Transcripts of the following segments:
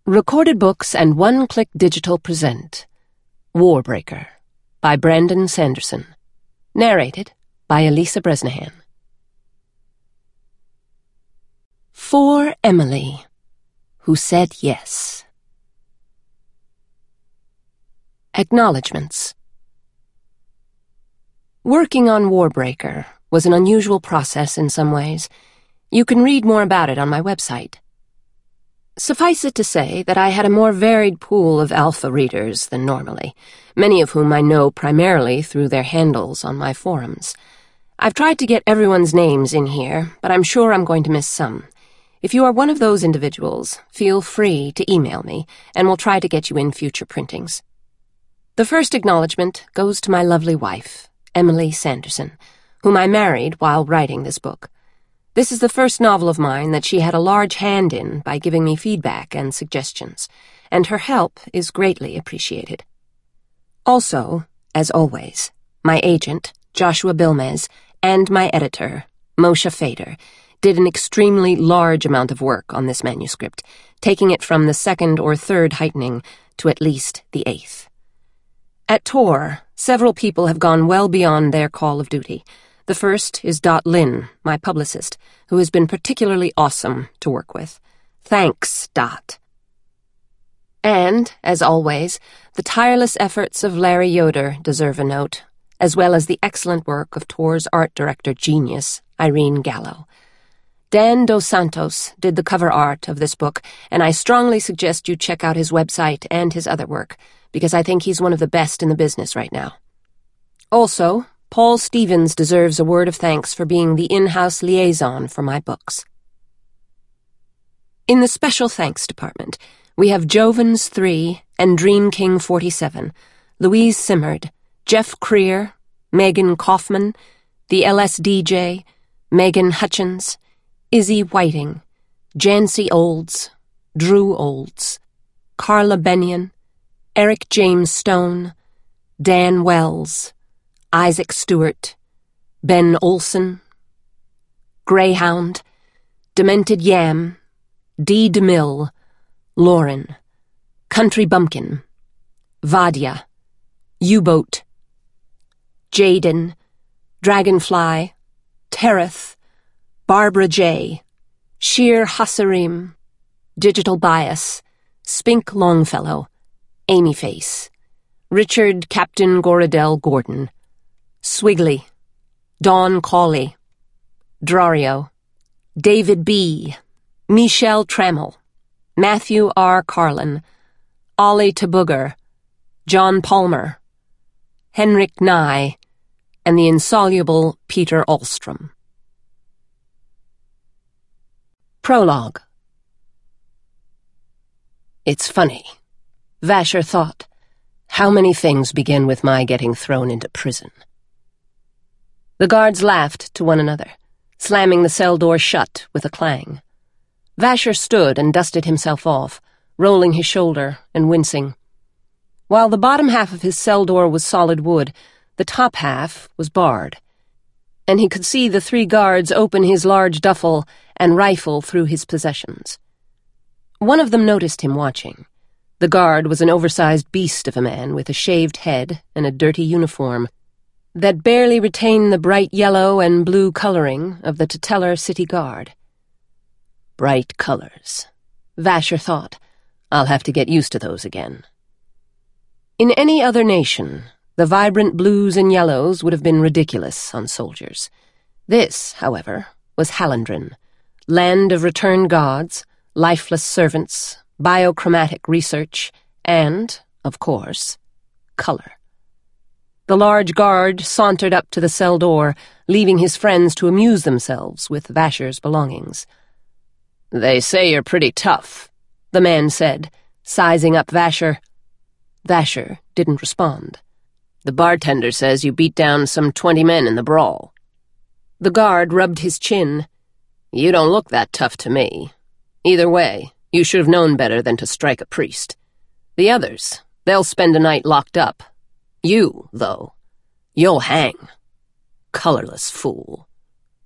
Recorded Books and One Click Digital present Warbreaker by Brandon Sanderson. Narrated by Elisa Bresnahan. For Emily, who said yes. Acknowledgements. Working on Warbreaker was an unusual process in some ways. You can read more about it on my website. Suffice it to say that I had a more varied pool of alpha readers than normally, many of whom I know primarily through their handles on my forums. I've tried to get everyone's names in here, but I'm sure I'm going to miss some. If you are one of those individuals, feel free to email me, and we'll try to get you in future printings. The first acknowledgement goes to my lovely wife, Emily Sanderson, whom I married while writing this book. This is the first novel of mine that she had a large hand in by giving me feedback and suggestions, and her help is greatly appreciated. Also, as always, my agent, Joshua Bilmez, and my editor, Moshe Fader, did an extremely large amount of work on this manuscript, taking it from the second or third heightening to at least the eighth. At Tor, several people have gone well beyond their call of duty. The first is Dot Lin, my publicist, who has been particularly awesome to work with. Thanks, Dot. And, as always, the tireless efforts of Larry Yoder deserve a note, as well as the excellent work of Tor's art director genius, Irene Gallo. Dan Dos Santos did the cover art of this book, and I strongly suggest you check out his website and his other work, because I think he's one of the best in the business right now. Also, Paul Stevens deserves a word of thanks for being the in-house liaison for my books. In the special thanks department, we have Jovens 3 and Dream King 47, Louise Simmerd, Jeff Creer, Megan Kaufman, the LSDJ, Megan Hutchins, Izzy Whiting, Jancy Olds, Drew Olds, Carla Bennion, Eric James Stone, Dan Wells, Isaac Stewart, Ben Olson, Greyhound, Demented Yam, Dee DeMille, Lauren, Country Bumpkin, Vadia, U-Boat, Jaden, Dragonfly, Tereth, Barbara J., Sheer Hassarim, Digital Bias, Spink Longfellow, Amy Face, Richard Captain Goradell Gordon, Swigley, Dawn Cawley, Drario, David B., Michelle Trammell, Matthew R. Carlin, Ollie Tabooger, John Palmer, Henrik Nye, and the insoluble Peter Ahlstrom. Prologue. It's funny. Vasher thought, how many things begin with my getting thrown into prison? The guards laughed to one another, slamming the cell door shut with a clang. Vasher stood and dusted himself off, rolling his shoulder and wincing. While the bottom half of his cell door was solid wood, the top half was barred, and he could see the 3 guards open his large duffel and rifle through his possessions. One of them noticed him watching. The guard was an oversized beast of a man with a shaved head and a dirty uniform that barely retained the bright yellow and blue coloring of the Tutelar City Guard. Bright colors. Vasher thought, I'll have to get used to those again. In any other nation, the vibrant blues and yellows would have been ridiculous on soldiers. This, however, was Hallandren, land of returned gods, lifeless servants, biochromatic research, and, of course, color. The large guard sauntered up to the cell door, leaving his friends to amuse themselves with Vasher's belongings. They say you're pretty tough, the man said, sizing up Vasher. Vasher didn't respond. The bartender says you beat down some 20 men in the brawl. The guard rubbed his chin. You don't look that tough to me. Either way, you should have known better than to strike a priest. The others, they'll spend a night locked up. You, though, you'll hang. Colorless fool.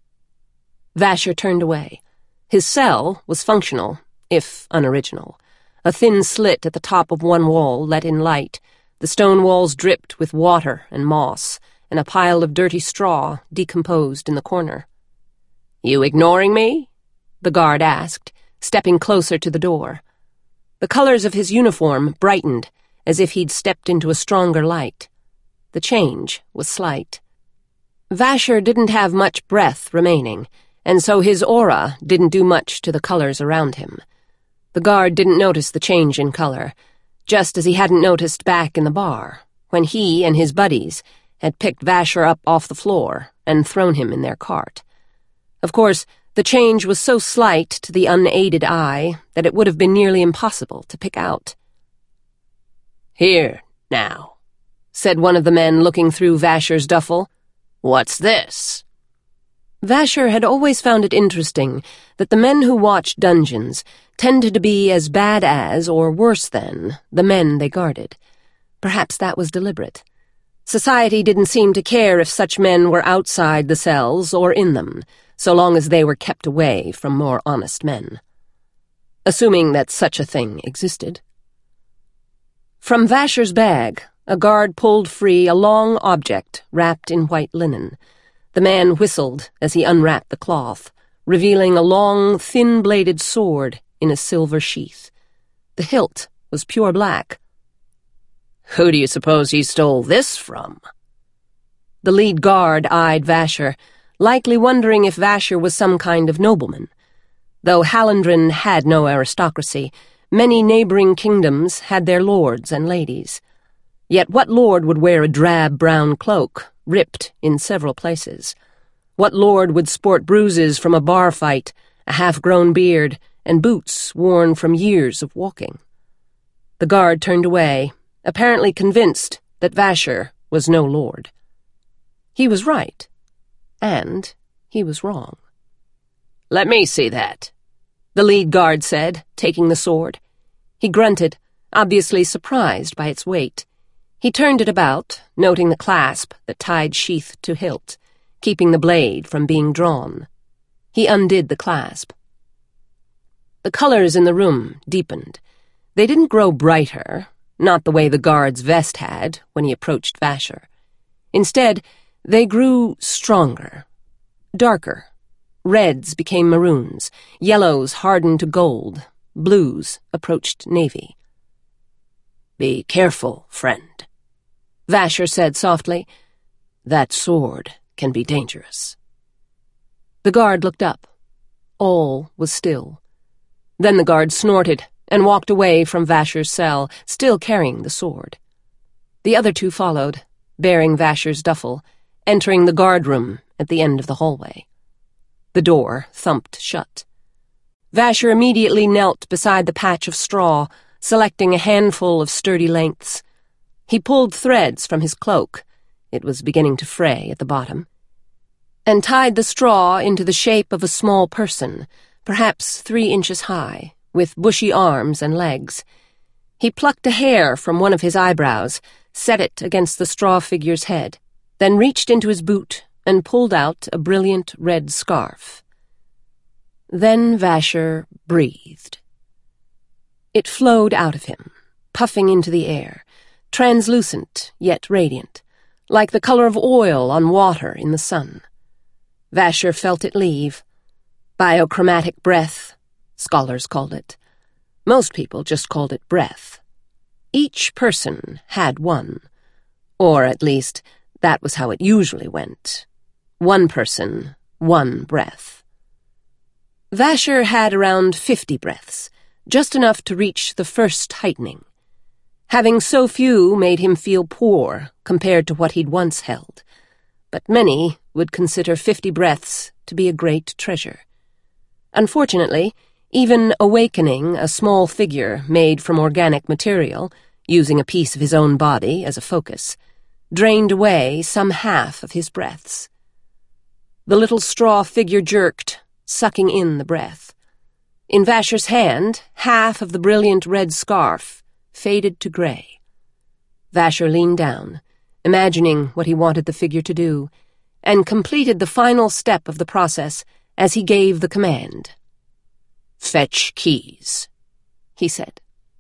Vasher turned away. His cell was functional, if unoriginal. A thin slit at the top of one wall let in light. The stone walls dripped with water and moss, and a pile of dirty straw decomposed in the corner. "You ignoring me?" the guard asked, stepping closer to the door. The colors of his uniform brightened, as if he'd stepped into a stronger light. The change was slight. Vasher didn't have much breath remaining, and so his aura didn't do much to the colors around him. The guard didn't notice the change in color, just as he hadn't noticed back in the bar, when he and his buddies had picked Vasher up off the floor and thrown him in their cart. Of course, the change was so slight to the unaided eye that it would have been nearly impossible to pick out. "Here, now," said one of the men looking through Vasher's duffel. "What's this?" Vasher had always found it interesting that the men who watched dungeons tended to be as bad as, or worse than, the men they guarded. Perhaps that was deliberate. Society didn't seem to care if such men were outside the cells or in them, so long as they were kept away from more honest men. Assuming that such a thing existed. From Vasher's bag, a guard pulled free a long object wrapped in white linen. The man whistled as he unwrapped the cloth, revealing a long, thin-bladed sword in a silver sheath. The hilt was pure black. "Who do you suppose he stole this from?" The lead guard eyed Vasher, likely wondering if Vasher was some kind of nobleman. Though Hallandren had no aristocracy, many neighboring kingdoms had their lords and ladies. Yet what lord would wear a drab brown cloak, ripped in several places? What lord would sport bruises from a bar fight, a half-grown beard, and boots worn from years of walking? The guard turned away, apparently convinced that Vasher was no lord. He was right, and he was wrong. "Let me see that," the lead guard said, taking the sword. He grunted, obviously surprised by its weight. He turned it about, noting the clasp that tied sheath to hilt, keeping the blade from being drawn. He undid the clasp. The colors in the room deepened. They didn't grow brighter, not the way the guard's vest had when he approached Vasher. Instead, they grew stronger, darker. Reds became maroons, yellows hardened to gold, blues approached navy. "Be careful, friend," Vasher said softly. "That sword can be dangerous." The guard looked up. All was still. Then the guard snorted and walked away from Vasher's cell, still carrying the sword. The other two followed, bearing Vasher's duffel, entering the guard room at the end of the hallway. The door thumped shut. Vasher immediately knelt beside the patch of straw, selecting a handful of sturdy lengths. He pulled threads from his cloak — it was beginning to fray at the bottom — and tied the straw into the shape of a small person, perhaps 3 inches high, with bushy arms and legs. He plucked a hair from one of his eyebrows, set it against the straw figure's head, then reached into his boot and pulled out a brilliant red scarf. Then Vasher breathed. It flowed out of him, puffing into the air, translucent yet radiant, like the color of oil on water in the sun. Vasher felt it leave. Biochromatic breath, scholars called it. Most people just called it breath. Each person had one, or at least that was how it usually went. One person, one breath. Vasher had around 50 breaths, just enough to reach the first tightening. Having so few made him feel poor compared to what he'd once held, but many would consider 50 breaths to be a great treasure. Unfortunately, even awakening a small figure made from organic material, using a piece of his own body as a focus, drained away some half of his breaths. The little straw figure jerked, sucking in the breath. In Vasher's hand, half of the brilliant red scarf faded to gray. Vasher leaned down, imagining what he wanted the figure to do, and completed the final step of the process as he gave the command. "Fetch keys," he said.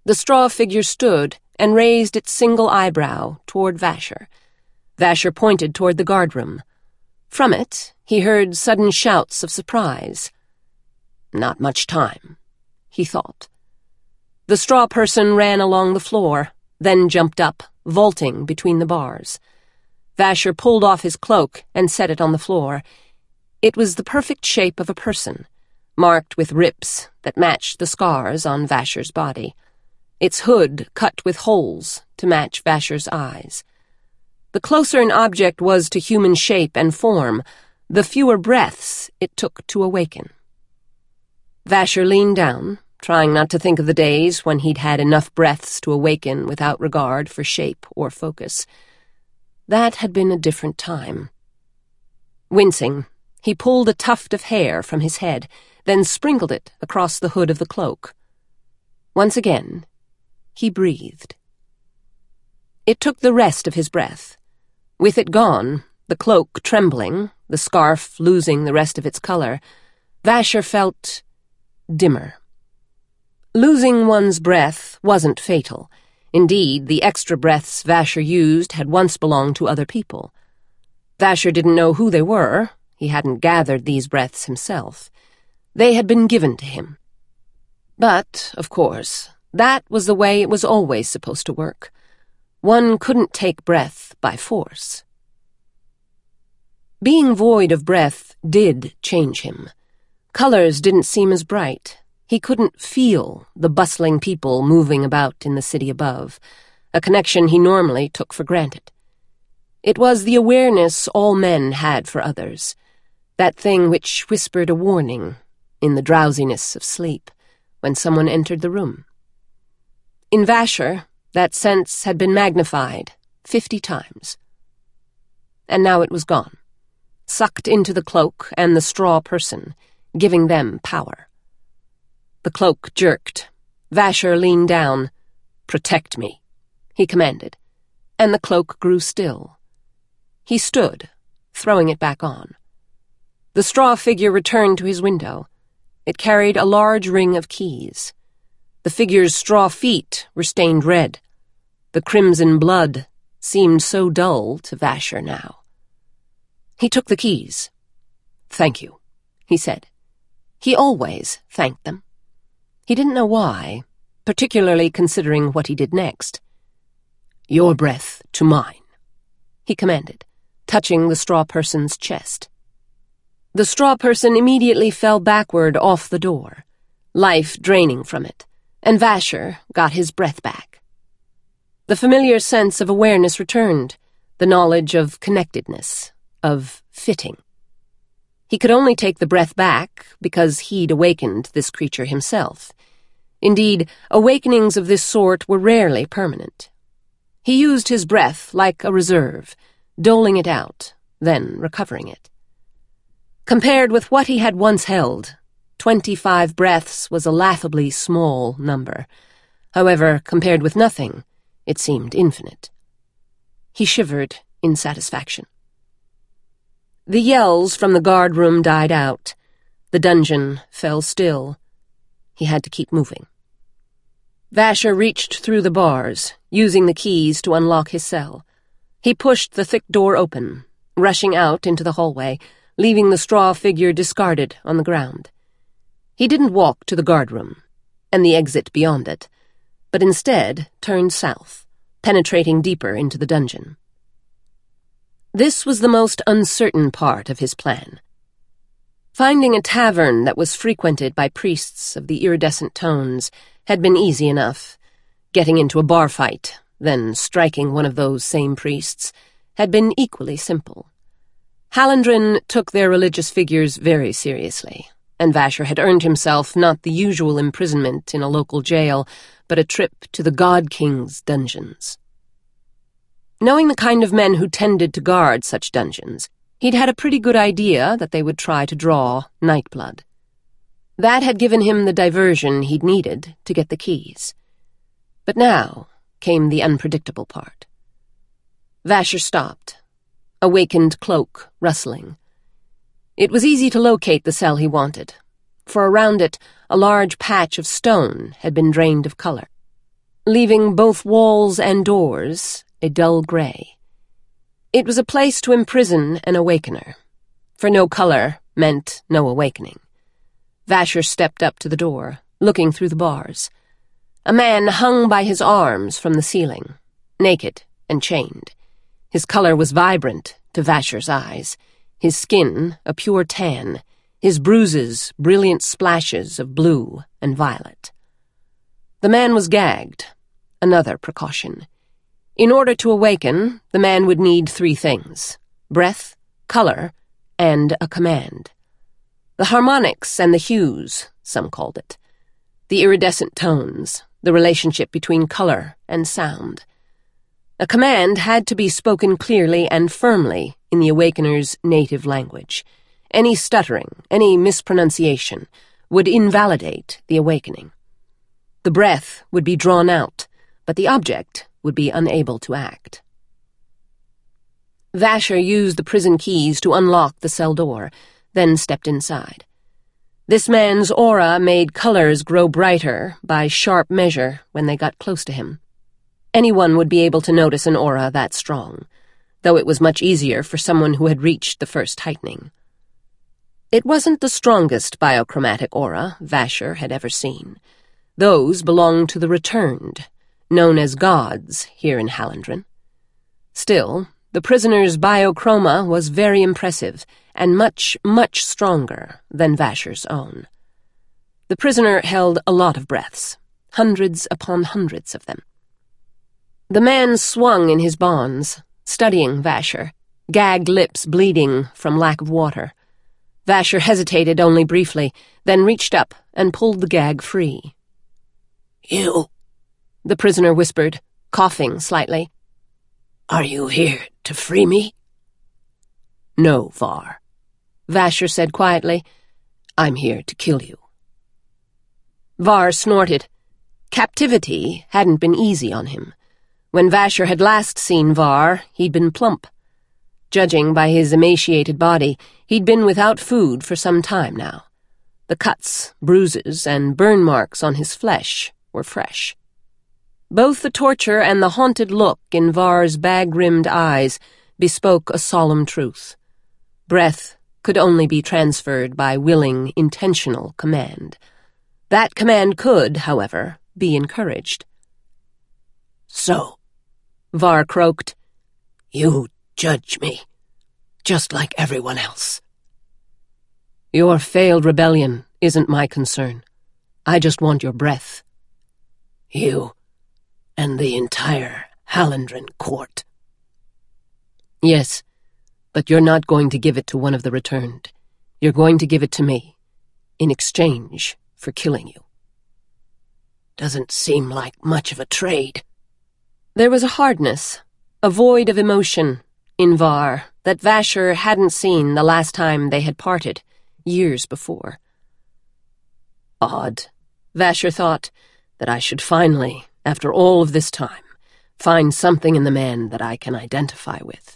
The straw figure stood and raised its single eyebrow toward Vasher. Vasher pointed toward the guardroom. From it, he heard sudden shouts of surprise. Not much time, he thought. The straw person ran along the floor, then jumped up, vaulting between the bars. Vasher pulled off his cloak and set it on the floor. It was the perfect shape of a person, marked with rips that matched the scars on Vasher's body. Its hood cut with holes to match Vasher's eyes. The closer an object was to human shape and form, the fewer breaths it took to awaken. Vasher leaned down, trying not to think of the days when he'd had enough breaths to awaken without regard for shape or focus. That had been a different time. Wincing, he pulled a tuft of hair from his head, then sprinkled it across the hood of the cloak. Once again, he breathed. It took the rest of his breath. With it gone, the cloak trembling, the scarf losing the rest of its color, Vasher felt dimmer. Losing one's breath wasn't fatal. Indeed, the extra breaths Vasher used had once belonged to other people. Vasher didn't know who they were. He hadn't gathered these breaths himself. They had been given to him. But, of course, that was the way it was always supposed to work. One couldn't take breath by force. Being void of breath did change him. Colors didn't seem as bright. He couldn't feel the bustling people moving about in the city above, a connection he normally took for granted. It was the awareness all men had for others, that thing which whispered a warning in the drowsiness of sleep when someone entered the room. In Vasher, that sense had been magnified 50 times. And now it was gone, sucked into the cloak and the straw person, giving them power. The cloak jerked. Vasher leaned down. "Protect me," he commanded, and the cloak grew still. He stood, throwing it back on. The straw figure returned to his window. It carried a large ring of keys. The figure's straw feet were stained red. The crimson blood seemed so dull to Vasher now. He took the keys. "Thank you," he said. He always thanked them. He didn't know why, particularly considering what he did next. "Your breath to mine," he commanded, touching the straw person's chest. The straw person immediately fell backward off the door, life draining from it, and Vasher got his breath back. The familiar sense of awareness returned, the knowledge of connectedness, of fitting. He could only take the breath back because he'd awakened this creature himself. Indeed, awakenings of this sort were rarely permanent. He used his breath like a reserve, doling it out, then recovering it. Compared with what he had once held, 25 breaths was a laughably small number. However, compared with nothing, it seemed infinite. He shivered in satisfaction. The yells from the guard room died out. The dungeon fell still. He had to keep moving. Vasher reached through the bars, using the keys to unlock his cell. He pushed the thick door open, rushing out into the hallway, leaving the straw figure discarded on the ground. He didn't walk to the guard room, and the exit beyond it, but instead turned south, penetrating deeper into the dungeon. This was the most uncertain part of his plan. Finding a tavern that was frequented by priests of the iridescent tones had been easy enough. Getting into a bar fight, then striking one of those same priests, had been equally simple. Hallandren took their religious figures very seriously, and Vasher had earned himself not the usual imprisonment in a local jail, but a trip to the God King's dungeons. Knowing the kind of men who tended to guard such dungeons, he'd had a pretty good idea that they would try to draw Nightblood. That had given him the diversion he'd needed to get the keys. But now came the unpredictable part. Vasher stopped, awakened cloak rustling. It was easy to locate the cell he wanted, for around it a large patch of stone had been drained of color. leaving both walls and doors a dull gray. It was a place to imprison an awakener, for no color meant no awakening. Vasher stepped up to the door, looking through the bars. A man hung by his arms from the ceiling, naked and chained. His color was vibrant to Vasher's eyes, his skin a pure tan, his bruises brilliant splashes of blue and violet. The man was gagged, another precaution. In order to awaken, the man would need 3 things: breath, color, and a command. The harmonics and the hues, some called it. The iridescent tones, the relationship between color and sound. A command had to be spoken clearly and firmly in the awakener's native language. Any stuttering, any mispronunciation would invalidate the awakening. The breath would be drawn out, but the object would be unable to act. Vasher used the prison keys to unlock the cell door, then stepped inside. This man's aura made colors grow brighter by sharp measure when they got close to him. Anyone would be able to notice an aura that strong, though it was much easier for someone who had reached the first heightening. It wasn't the strongest biochromatic aura Vasher had ever seen. Those belonged to the returned, known as gods here in Hallandren. Still, the prisoner's biochroma was very impressive and much, much stronger than Vasher's own. The prisoner held a lot of breaths, hundreds upon hundreds of them. The man swung in his bonds, studying Vasher, gagged lips bleeding from lack of water. Vasher hesitated only briefly, then reached up and pulled the gag free. "You," the prisoner whispered, coughing slightly. "Are you here to free me?" "No, Var," Vasher said quietly. "I'm here to kill you." Var snorted. Captivity hadn't been easy on him. When Vasher had last seen Var, he'd been plump. Judging by his emaciated body, he'd been without food for some time now. The cuts, bruises, and burn marks on his flesh were fresh. Both the torture and the haunted look in Var's bag-rimmed eyes bespoke a solemn truth. Breath could only be transferred by willing, intentional command. That command could, however, be encouraged. "So," Var croaked, "you judge me, just like everyone else." "Your failed rebellion isn't my concern. I just want your breath." "You and the entire Hallandren court." "Yes, but you're not going to give it to one of the returned. You're going to give it to me, in exchange for killing you." "Doesn't seem like much of a trade." There was a hardness, a void of emotion, in Var that Vasher hadn't seen the last time they had parted, years before. Odd, Vasher thought, that I should finally, after all of this time, find something in the man that I can identify with.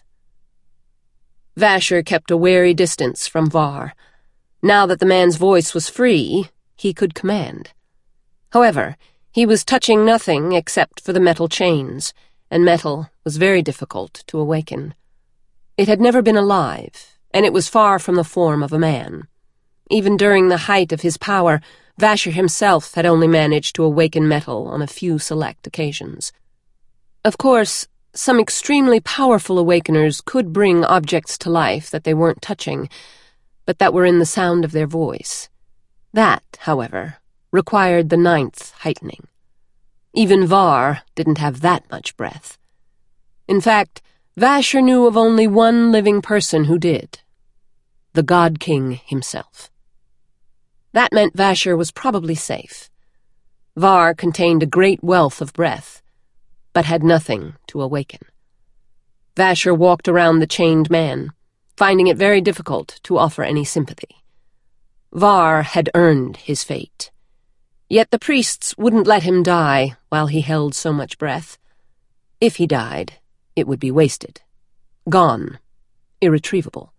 Vasher kept a wary distance from Var. Now that the man's voice was free, he could command. However, he was touching nothing except for the metal chains, and metal was very difficult to awaken. It had never been alive, and it was far from the form of a man. Even during the height of his power, Vasher himself had only managed to awaken metal on a few select occasions. Of course, some extremely powerful awakeners could bring objects to life that they weren't touching, but that were in the sound of their voice. That, however, required the 9th heightening. Even Var didn't have that much breath. In fact, Vasher knew of only one living person who did. The God King himself. That meant Vasher was probably safe. Var contained a great wealth of breath, but had nothing to awaken. Vasher walked around the chained man, finding it very difficult to offer any sympathy. Var had earned his fate. Yet the priests wouldn't let him die while he held so much breath. If he died, it would be wasted. Gone. Irretrievable.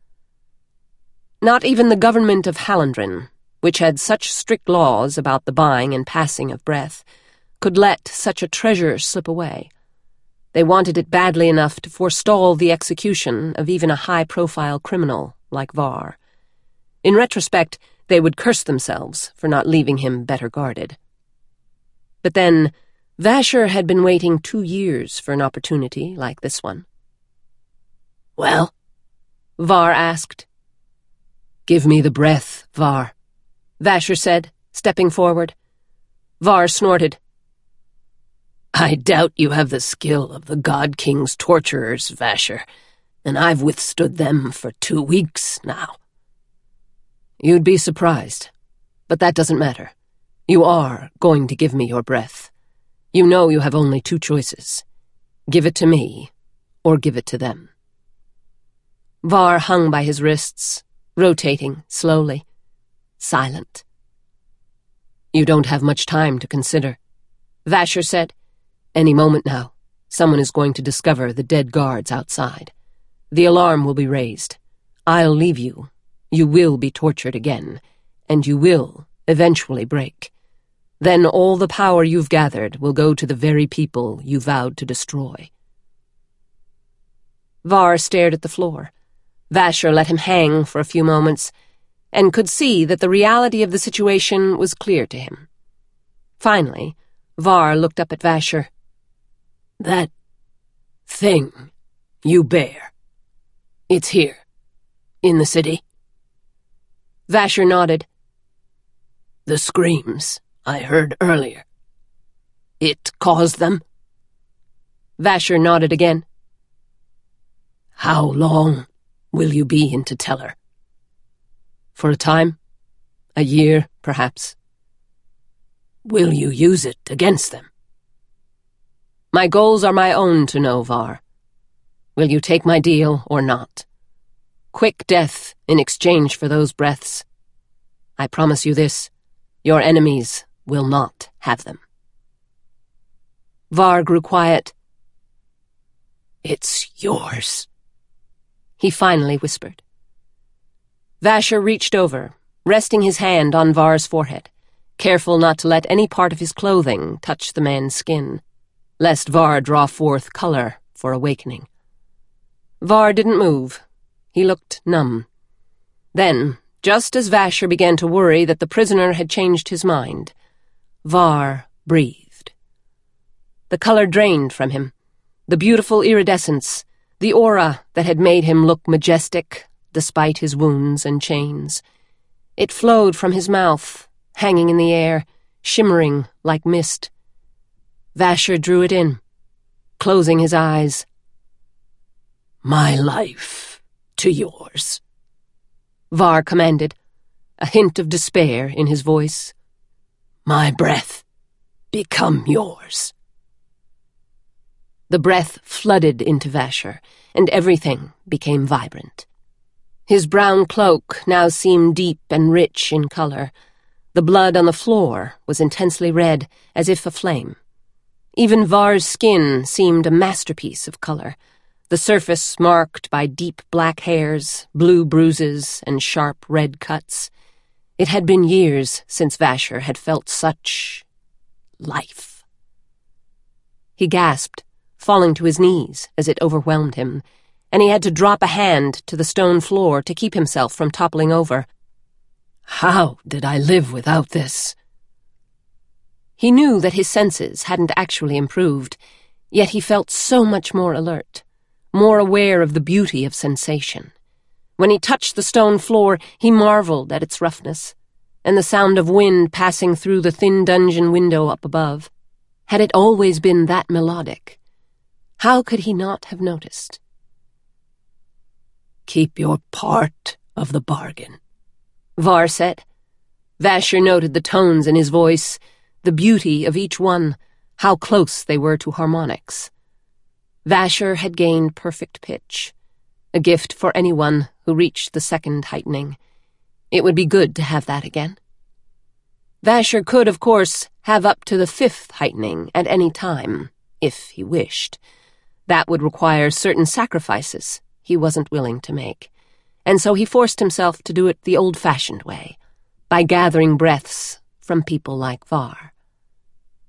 Not even the government of Hallandren, which had such strict laws about the buying and passing of breath, could let such a treasure slip away. They wanted it badly enough to forestall the execution of even a high-profile criminal like Var. In retrospect, they would curse themselves for not leaving him better guarded. But then, Vasher had been waiting 2 years for an opportunity like this one. "Well?" Var asked. "Give me the breath, Var," Vasher said, stepping forward. Var snorted. "I doubt you have the skill of the God King's torturers, Vasher, and I've withstood them for 2 weeks now." "You'd be surprised, but that doesn't matter. You are going to give me your breath. You know you have only 2 choices. Give it to me, or give it to them." Var hung by his wrists, rotating slowly, silent. "You don't have much time to consider," Vasher said. "Any moment now, someone is going to discover the dead guards outside. The alarm will be raised. I'll leave you. You will be tortured again, and you will eventually break. Then all the power you've gathered will go to the very people you vowed to destroy." Var stared at the floor. Vasher let him hang for a few moments, and could see that the reality of the situation was clear to him. Finally, Var looked up at Vasher. "That thing you bear, it's here, in the city?" Vasher nodded. "The screams I heard earlier, it caused them?" Vasher nodded again. "How long will you be in Teller?" "For a time. A year, perhaps." "Will you use it against them?" "My goals are my own to know, Var. Will you take my deal or not? Quick death in exchange for those breaths. I promise you this, your enemies will not have them." Var grew quiet. "It's yours," he finally whispered. Vasher reached over, resting his hand on Var's forehead, careful not to let any part of his clothing touch the man's skin, lest Var draw forth color for awakening. Var didn't move. He looked numb. Then, just as Vasher began to worry that the prisoner had changed his mind, Var breathed. The color drained from him, the beautiful iridescence, the aura that had made him look majestic despite his wounds and chains. It flowed from his mouth, hanging in the air, shimmering like mist. Vasher drew it in, closing his eyes. "My life to yours," Var commanded, a hint of despair in his voice. "My breath become yours." The breath flooded into Vasher, and everything became vibrant. His brown cloak now seemed deep and rich in color. The blood on the floor was intensely red, as if aflame. Even Var's skin seemed a masterpiece of color, the surface marked by deep black hairs, blue bruises, and sharp red cuts. It had been years since Vasher had felt such life. He gasped, falling to his knees as it overwhelmed him, and he had to drop a hand to the stone floor to keep himself from toppling over. How did I live without this? He knew that his senses hadn't actually improved, yet he felt so much more alert, more aware of the beauty of sensation. When he touched the stone floor, he marveled at its roughness, and the sound of wind passing through the thin dungeon window up above. Had it always been that melodic? How could he not have noticed? "Keep your part of the bargain," Var said. Vasher noted the tones in his voice, the beauty of each one, how close they were to harmonics. Vasher had gained perfect pitch, a gift for anyone who reached the second heightening. It would be good to have that again. Vasher could, of course, have up to the 5th heightening at any time, if he wished. That would require certain sacrifices he wasn't willing to make, and so he forced himself to do it the old-fashioned way, by gathering breaths from people like Var.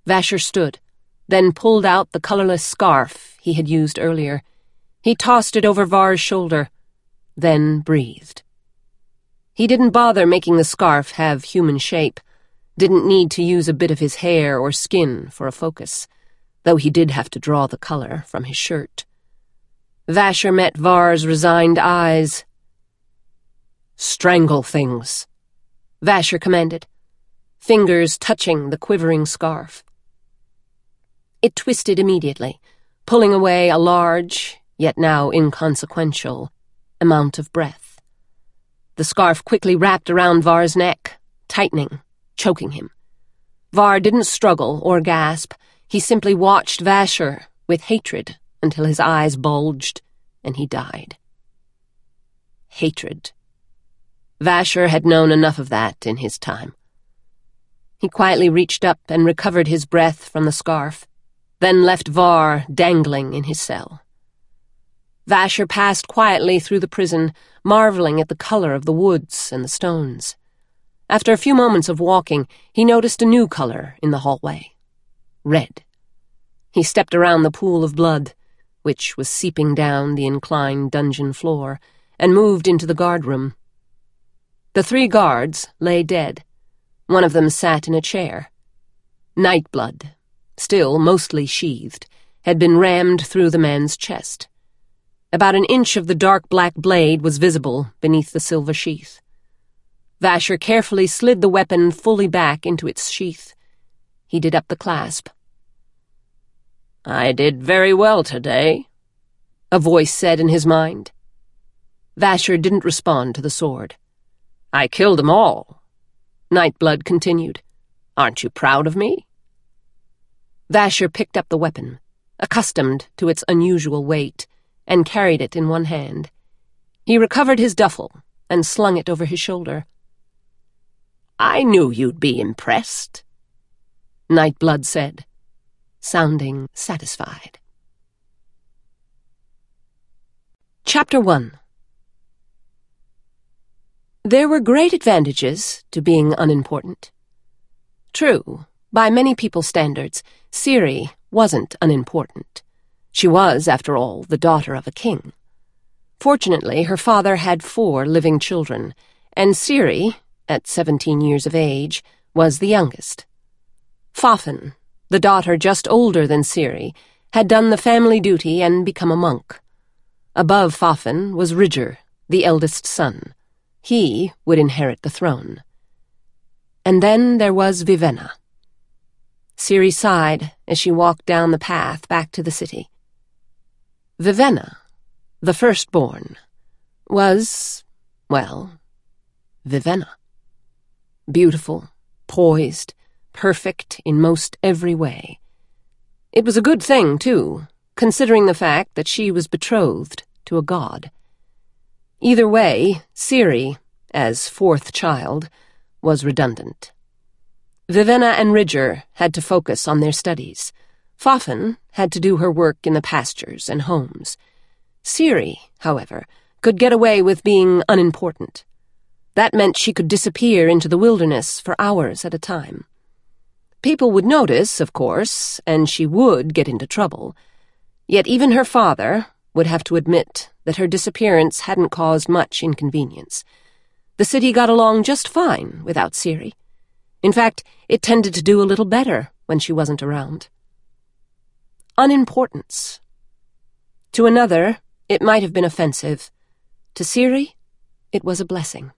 Vasher stood, then pulled out the colorless scarf he had used earlier. He tossed it over Var's shoulder, then breathed. He didn't bother making the scarf have human shape, didn't need to use a bit of his hair or skin for a focus, though he did have to draw the color from his shirt. Vasher met Var's resigned eyes. "Strangle things," Vasher commanded, fingers touching the quivering scarf. It twisted immediately, pulling away a large, yet now inconsequential, amount of breath. The scarf quickly wrapped around Var's neck, tightening, choking him. Var didn't struggle or gasp. He simply watched Vasher with hatred until his eyes bulged and he died. Hatred. Vasher had known enough of that in his time. He quietly reached up and recovered his breath from the scarf, then left Var dangling in his cell. Vasher passed quietly through the prison, marveling at the color of the woods and the stones. After a few moments of walking, he noticed a new color in the hallway. Red. He stepped around the pool of blood, which was seeping down the inclined dungeon floor, and moved into the guard room. The 3 guards lay dead. One of them sat in a chair. Nightblood, still mostly sheathed, had been rammed through the man's chest. About an inch of the dark black blade was visible beneath the silver sheath. Vasher carefully slid the weapon fully back into its sheath. He did up the clasp. "I did very well today," a voice said in his mind. Vasher didn't respond to the sword. "I killed them all," Nightblood continued. "Aren't you proud of me?" Vasher picked up the weapon, accustomed to its unusual weight, and carried it in one hand. He recovered his duffel and slung it over his shoulder. "I knew you'd be impressed," Nightblood said, sounding satisfied. Chapter 1. There were great advantages to being unimportant. True, by many people's standards, Ciri wasn't unimportant. She was, after all, the daughter of a king. Fortunately, her father had 4 living children, and Ciri, at 17 years of age, was the youngest. Fafn, the daughter just older than Ciri, had done the family duty and become a monk. Above Fafn was Ridger, the eldest son. He would inherit the throne. And then there was Vivenna. Ciri sighed as she walked down the path back to the city. Vivenna, the firstborn, was, well, Vivenna. Beautiful, poised, perfect in most every way. It was a good thing, too, considering the fact that she was betrothed to a god. Either way, Ciri, as 4th child, was redundant. Vivenna and Ridger had to focus on their studies. Fafn had to do her work in the pastures and homes. Ciri, however, could get away with being unimportant. That meant she could disappear into the wilderness for hours at a time. People would notice, of course, and she would get into trouble. Yet even her father would have to admit that her disappearance hadn't caused much inconvenience. The city got along just fine without Ciri. In fact, it tended to do a little better when she wasn't around. Unimportance. To another, it might have been offensive. To Ciri, it was a blessing.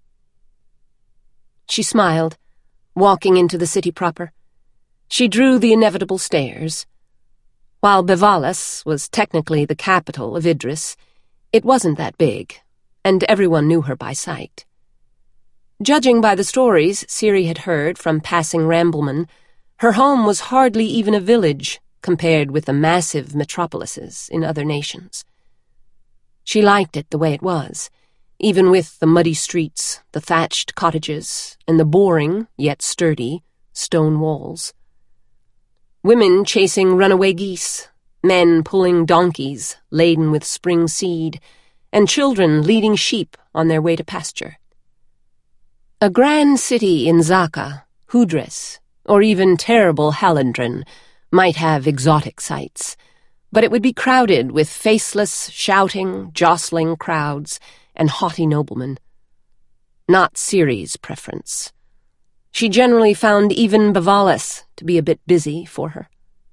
She smiled, walking into the city proper. She drew the inevitable stairs. While Bevalis was technically the capital of Idris, it wasn't that big, and everyone knew her by sight. Judging by the stories Ciri had heard from passing ramblemen, her home was hardly even a village compared with the massive metropolises in other nations. She liked it the way it was, even with the muddy streets, the thatched cottages, and the boring, yet sturdy, stone walls. Women chasing runaway geese, men pulling donkeys laden with spring seed, and children leading sheep on their way to pasture. A grand city in Zaka, Hudres, or even terrible Hallandren, might have exotic sights, but it would be crowded with faceless, shouting, jostling crowds and haughty noblemen. Not Ciri's preference. She generally found even Bavalis to be a bit busy for her.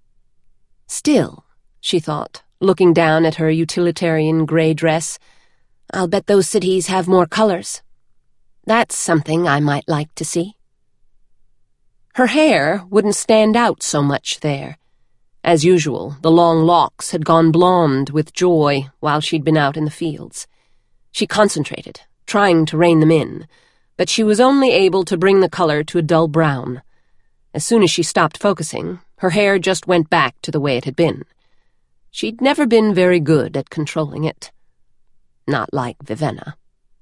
Still, she thought, looking down at her utilitarian grey dress, I'll bet those cities have more colors. That's something I might like to see. Her hair wouldn't stand out so much there. As usual, the long locks had gone blonde with joy while she'd been out in the fields. She concentrated, trying to rein them in, but she was only able to bring the color to a dull brown. As soon as she stopped focusing, her hair just went back to the way it had been. She'd never been very good at controlling it. Not like Vivenna.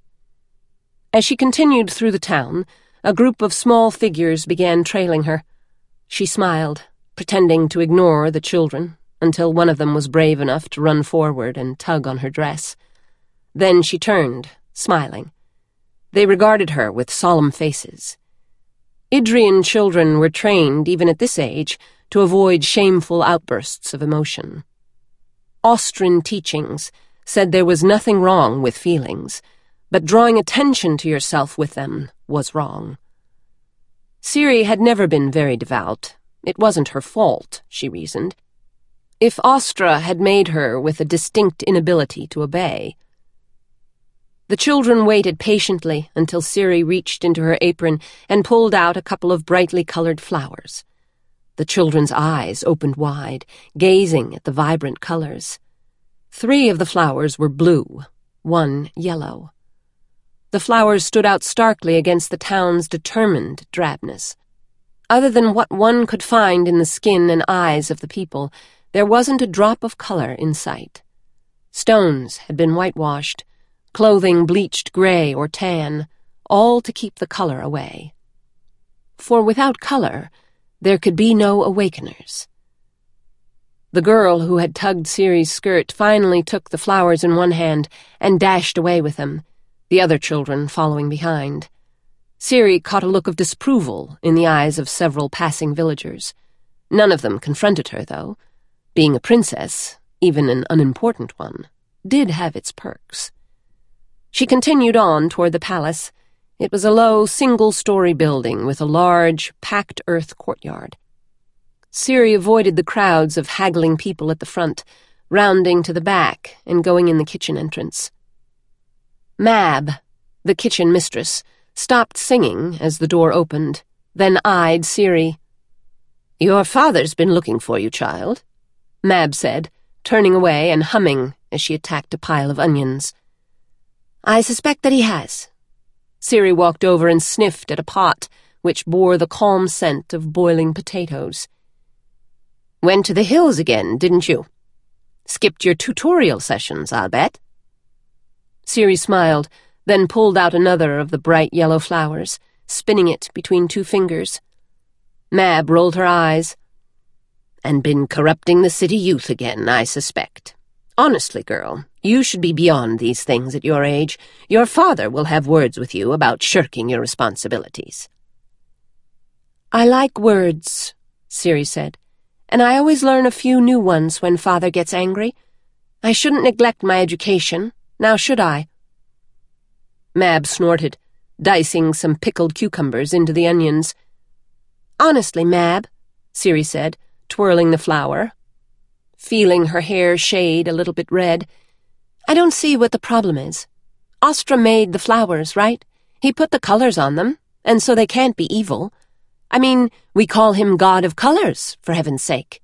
As she continued through the town, a group of small figures began trailing her. She smiled, pretending to ignore the children, until one of them was brave enough to run forward and tug on her dress. Then she turned, smiling. They regarded her with solemn faces. Idrian children were trained, even at this age, to avoid shameful outbursts of emotion. Austrian teachings said there was nothing wrong with feelings, but drawing attention to yourself with them was wrong. Ciri had never been very devout. It wasn't her fault, she reasoned. If Ostra had made her with a distinct inability to obey. The children waited patiently until Ciri reached into her apron and pulled out a couple of brightly colored flowers. The children's eyes opened wide, gazing at the vibrant colors. 3 of the flowers were blue, 1 yellow. The flowers stood out starkly against the town's determined drabness. Other than what one could find in the skin and eyes of the people, there wasn't a drop of color in sight. Stones had been whitewashed, clothing bleached gray or tan, all to keep the color away. For without color, there could be no awakeners. The girl who had tugged Ciri's skirt finally took the flowers in one hand and dashed away with them, the other children following behind. Ciri caught a look of disapproval in the eyes of several passing villagers. None of them confronted her, though. Being a princess, even an unimportant one, did have its perks. She continued on toward the palace. It was a low, single-story building with a large, packed earth courtyard. Ciri avoided the crowds of haggling people at the front, rounding to the back and going in the kitchen entrance. Mab, the kitchen mistress, stopped singing as the door opened, then eyed Ciri. "Your father's been looking for you, child," Mab said, turning away and humming as she attacked a pile of onions. "I suspect that he has." Ciri walked over and sniffed at a pot which bore the calm scent of boiling potatoes. "Went to the hills again, didn't you? Skipped your tutorial sessions, I'll bet." Ciri smiled, then pulled out another of the bright yellow flowers, spinning it between 2 fingers. Mab rolled her eyes. "And been corrupting the city youth again, I suspect. Honestly, girl, you should be beyond these things at your age. Your father will have words with you about shirking your responsibilities." "I like words," Ciri said, "and I always learn a few new ones when father gets angry. I shouldn't neglect my education, now should I?" Mab snorted, dicing some pickled cucumbers into the onions. "Honestly, Mab," Ciri said, twirling the flower, feeling her hair shade a little bit red, "I don't see what the problem is. Ostra made the flowers, right? He put the colors on them, and so they can't be evil. I mean, we call him God of Colors, for heaven's sake."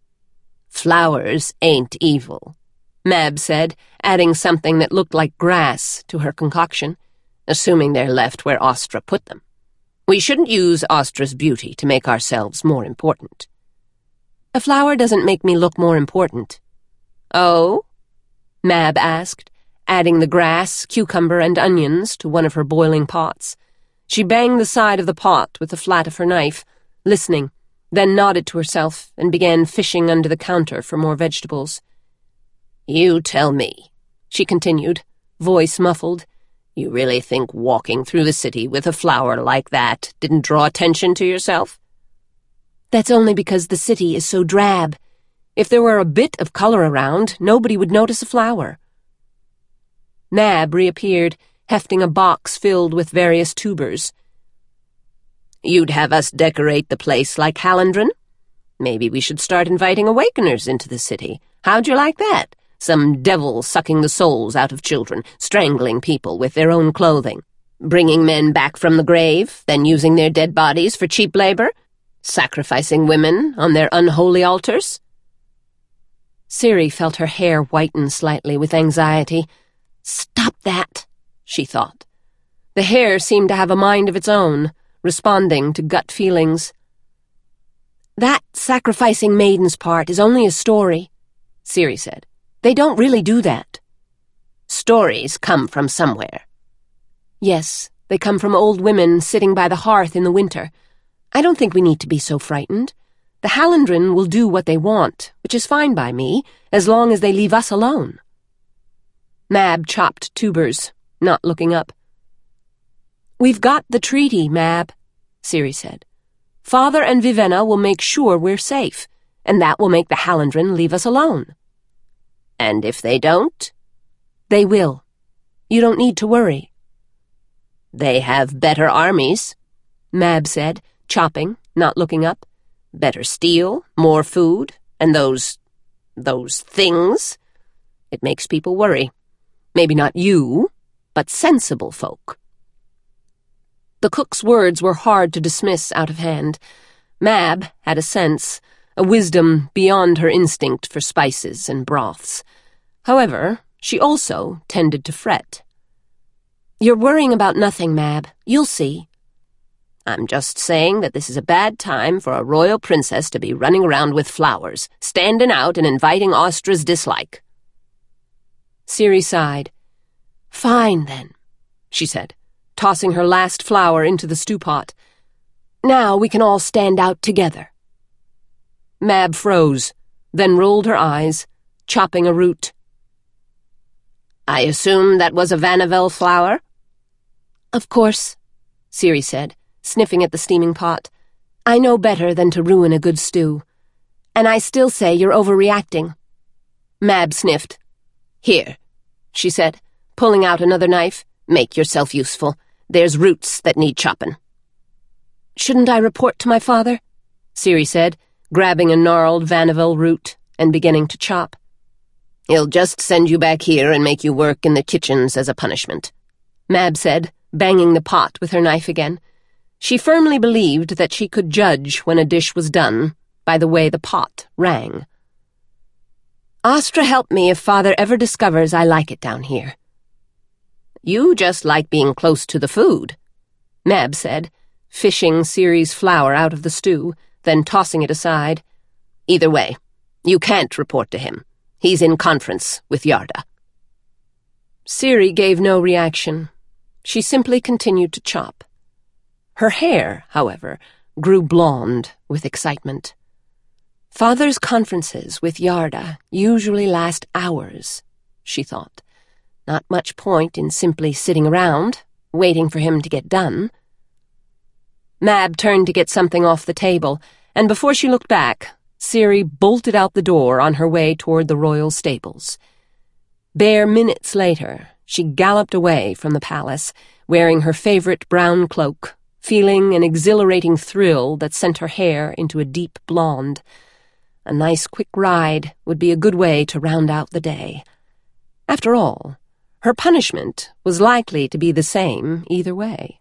"Flowers ain't evil," Mab said, adding something that looked like grass to her concoction, assuming they're left where Ostra put them. "We shouldn't use Ostra's beauty to make ourselves more important." "A flower doesn't make me look more important." "Oh?" Mab asked, adding the grass, cucumber, and onions to one of her boiling pots. She banged the side of the pot with the flat of her knife, listening, then nodded to herself and began fishing under the counter for more vegetables. "You tell me," she continued, voice muffled, "you really think walking through the city with a flower like that didn't draw attention to yourself?" That's only because the city is so drab. If there were a bit of color around, nobody would notice a flower. Mab reappeared, hefting a box filled with various tubers. You'd have us decorate the place like Hallandren? Maybe we should start inviting awakeners into the city. How'd you like that? Some devil sucking the souls out of children, strangling people with their own clothing, bringing men back from the grave, then using their dead bodies for cheap labor, sacrificing women on their unholy altars. Ciri felt her hair whiten slightly with anxiety. Stop that, she thought. The hair seemed to have a mind of its own, responding to gut feelings. That sacrificing maidens part is only a story, Ciri said. They don't really do that. Stories come from somewhere. Yes, they come from old women sitting by the hearth in the winter. I don't think we need to be so frightened. The Hallandren will do what they want, which is fine by me, as long as they leave us alone. Mab chopped tubers, not looking up. We've got the treaty, Mab, Ciri said. Father and Vivenna will make sure we're safe, and that will make the Hallandren leave us alone. And if they don't? They will. You don't need to worry. They have better armies, Mab said, chopping, not looking up. Better steel, more food, and those things. It makes people worry. Maybe not you, but sensible folk. The cook's words were hard to dismiss out of hand. Mab had a sense, a wisdom beyond her instinct for spices and broths. However, she also tended to fret. You're worrying about nothing, Mab. You'll see. I'm just saying that this is a bad time for a royal princess to be running around with flowers, standing out and inviting Austra's dislike. Ciri sighed. Fine, then, she said, tossing her last flower into the stew pot. Now we can all stand out together. Mab froze, then rolled her eyes, chopping a root. I assume that was a Vanavel flower? Of course, Ciri said, sniffing at the steaming pot. I know better than to ruin a good stew. And I still say you're overreacting. Mab sniffed. Here, she said, pulling out another knife. Make yourself useful. There's roots that need chopping. Shouldn't I report to my father? Ciri said, grabbing a gnarled Vanavel root and beginning to chop. He'll just send you back here and make you work in the kitchens as a punishment, Mab said, banging the pot with her knife again. She firmly believed that she could judge when a dish was done by the way the pot rang. Astra help me if Father ever discovers I like it down here. You just like being close to the food, Mab said, fishing Ciri's flour out of the stew, then tossing it aside. Either way, you can't report to him. He's in conference with Yarda. Ciri gave no reaction. She simply continued to chop. Her hair, however, grew blonde with excitement. Father's conferences with Yarda usually last hours, she thought. Not much point in simply sitting around, waiting for him to get done. Mab turned to get something off the table, and before she looked back, Ciri bolted out the door on her way toward the royal stables. Bare minutes later, she galloped away from the palace, wearing her favorite brown cloak, feeling an exhilarating thrill that sent her hair into a deep blonde. A nice quick ride would be a good way to round out the day. After all, her punishment was likely to be the same either way.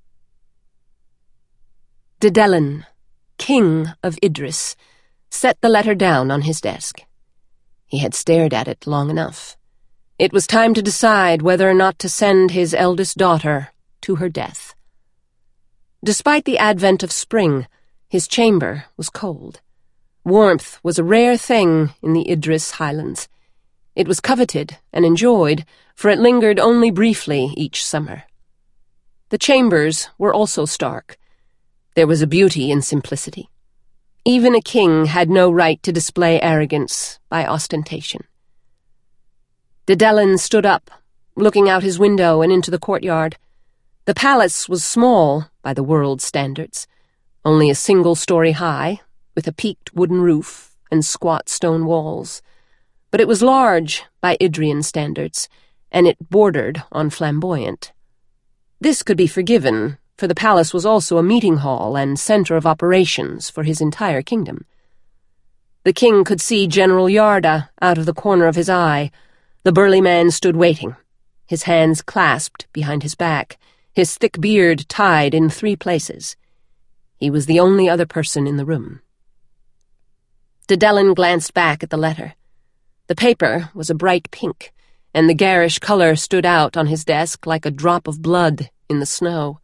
Dedelin, king of Idris, set the letter down on his desk. He had stared at it long enough. It was time to decide whether or not to send his eldest daughter to her death. Despite the advent of spring, his chamber was cold. Warmth was a rare thing in the Idris highlands. It was coveted and enjoyed, for it lingered only briefly each summer. The chambers were also stark. There was a beauty in simplicity. Even a king had no right to display arrogance by ostentation. Dedelin stood up, looking out his window and into the courtyard. The palace was small by the world's standards, only a single story high, with a peaked wooden roof and squat stone walls, but it was large by Idrian standards, and it bordered on flamboyant. This could be forgiven, for the palace was also a meeting hall and center of operations for his entire kingdom. The king could see General Yarda out of the corner of his eye. The burly man stood waiting, his hands clasped behind his back, his thick beard tied in 3 places. He was the only other person in the room. Dedelin glanced back at the letter. The paper was a bright pink, and the garish color stood out on his desk like a drop of blood in the snow.